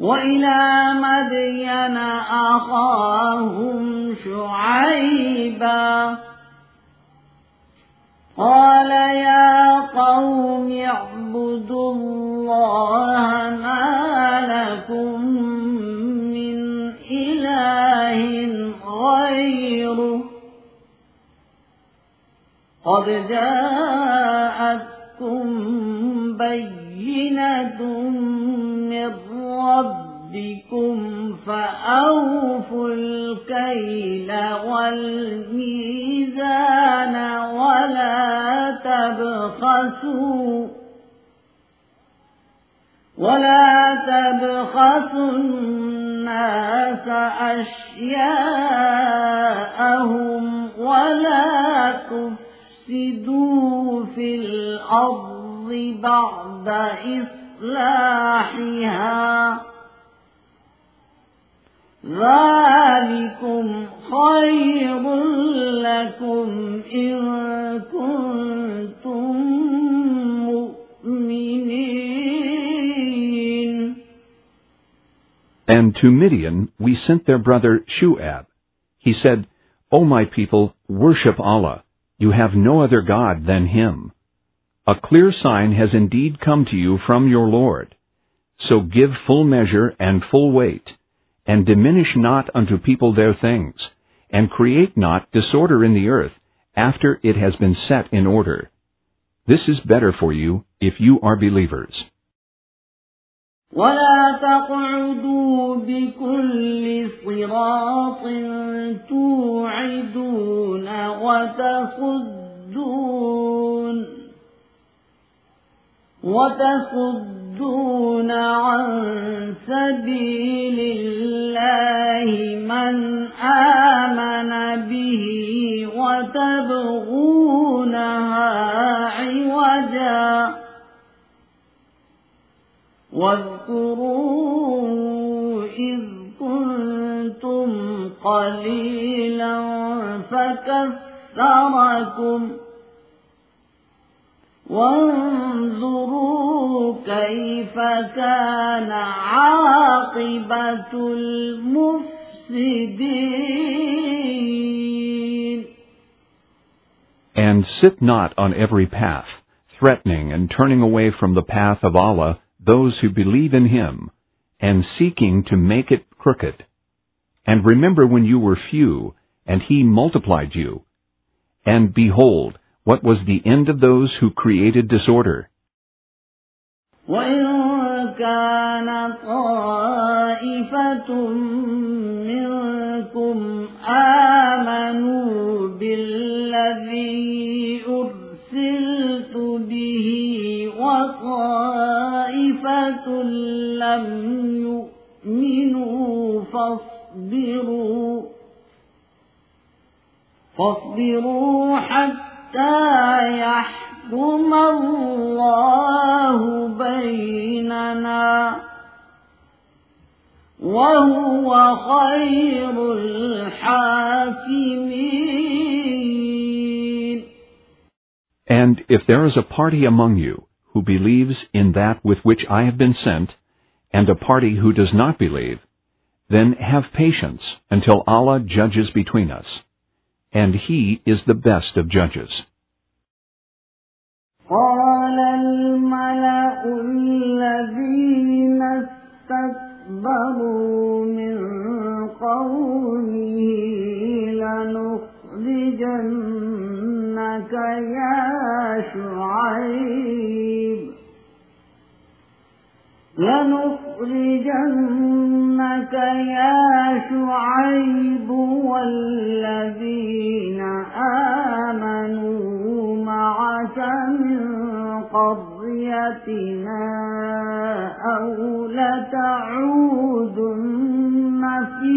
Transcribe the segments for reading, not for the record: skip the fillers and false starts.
وإلى مدين أخاهم شعيبا قال يا قوم اعبدوا الله ما لكم من إله غيره قد جاءتكم بينة من ربكم فأوفوا الكيل والميزان ولا تبخسوا الناس أشياءهم ولا تفسدوا في الأرض بعد إصلاحها ذلكم خير لكم إن كنتم مؤمنين. And to Midian we sent their brother Shu'ab. He said, O my people, worship Allah. You have no other God than Him. A clear sign has indeed come to you from your Lord. So give full measure and full weight, and diminish not unto people their things, and create not disorder in the earth, after it has been set in order. This is better for you, if you are believers. ولا تقعدوا بكل صراط توعدون وتصدون عن سبيل الله من آمن به وتبغونها عوجا واذكروا إذ كنتم قليلا فكثركم وانظروا كيف كان عاقبة المفسدين. And sit not on every path, threatening and turning away from the path of Allah those who believe in Him, and seeking to make it crooked. And remember when you were few, and He multiplied you. And behold, what was the end of those who created disorder? وَإِن كَانَ طَائِفَةٌ مِّنكُمْ آمَنُوا بِالَّذِي أُرْسِلْتُ بِهِ وَطَائِفَةٌ لَّمْ يُؤْمِنُوا فاصبروا حتى يحكم الله بيننا وهو خير الحاكمين. And if there is a party among you who believes in that with which I have been sent, and a party who does not believe, then have patience until Allah judges between us, and He is the best of judges. قال الملأ الذين استكبروا من قومه لنخرجنك يا شعيب والذين آمنوا معك من قريتنا أو لتعودن في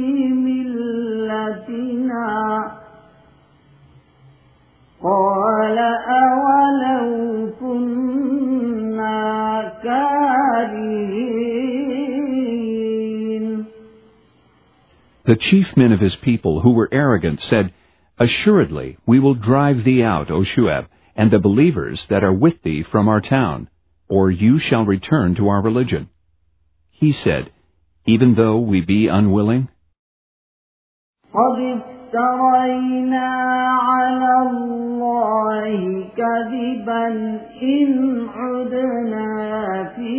ملتنا قال أولو كنا كارهين. The chief men of his people who were arrogant said, Assuredly we will drive thee out, O Shu'ab, and the believers that are with thee from our town, or you shall return to our religion. he said, "Even though we be unwilling?" قد افترينا على الله كذبا إن عدنا في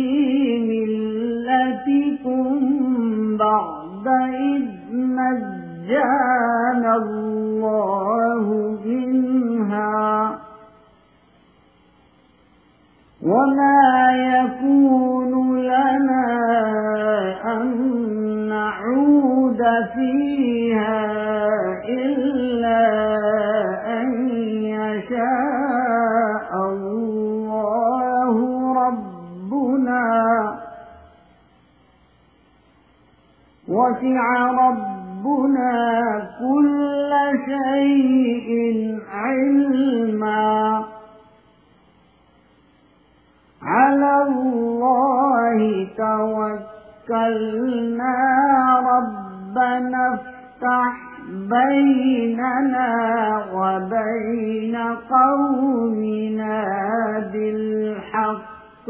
ملتكم بعد إذ نجانا الله منها وما يكون لنا أن نعود فيها إلا أن يشاء الله ربنا وسع ربنا كل شيء علما على الله توكلنا ربنا افتح بيننا وبين قومنا بالحق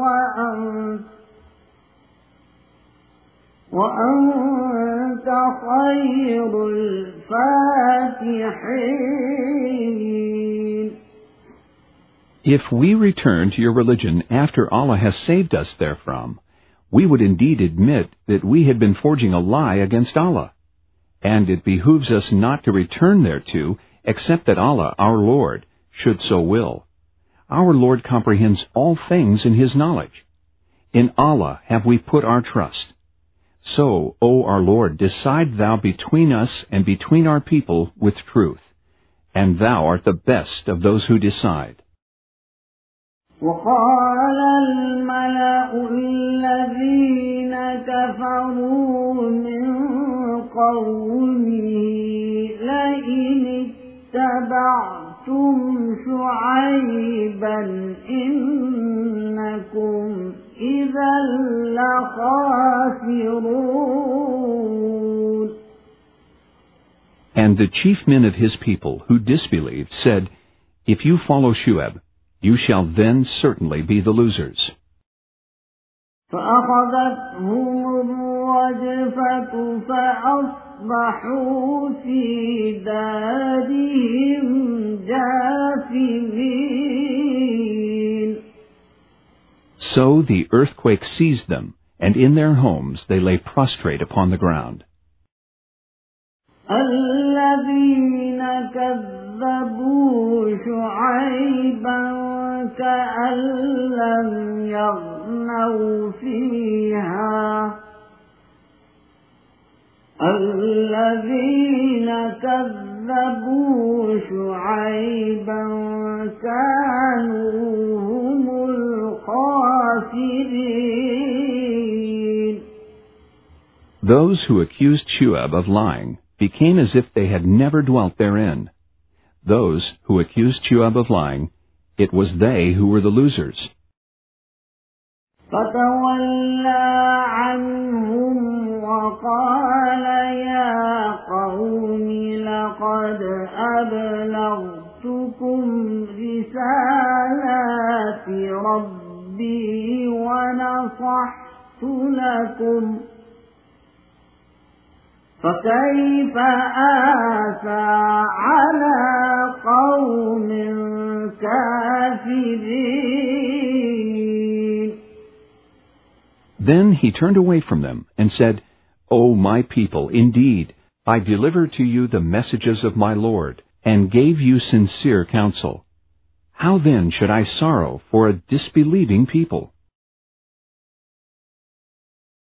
وأنت خير الفاتحين. If we return to your religion after Allah has saved us therefrom, we would indeed admit that we had been forging a lie against Allah. And it behooves us not to return thereto, except that Allah, our Lord, should so will. Our Lord comprehends all things in His knowledge. In Allah have we put our trust. So, O our Lord, decide Thou between us and between our people with truth, and Thou art the best of those who decide. وقال الملأ الذين كفروا من قومه لئن اتبعتم شعيبا إنكم إذا لخاسرون. And the chief men of his people who disbelieved said, "If you follow Shu'aib, you shall then certainly be the losers." فأخذتهم الرجفة فأصبحوا في دارهم جاثمين. So the earthquake seized them, and in their homes they lay prostrate upon the ground. الذين كذبوا شعيبا كأن لم يغنوا فيها الذين كذبوا شعيبا كانوا هم الخاسرين. Those who accused Shu'aib of lying became as if they had never dwelt therein. Those who accused Shu'aib of lying, it was they who were the losers. فتولى عنهم وقال يا قوم لقد أبلغتكم رسالات ربي ونصحت لكم فكيف آسى على قوم كافرين. Then he turned away from them and said, "O my people, indeed, I delivered to you the messages of my Lord, and gave you sincere counsel. How then should I sorrow for a disbelieving people?"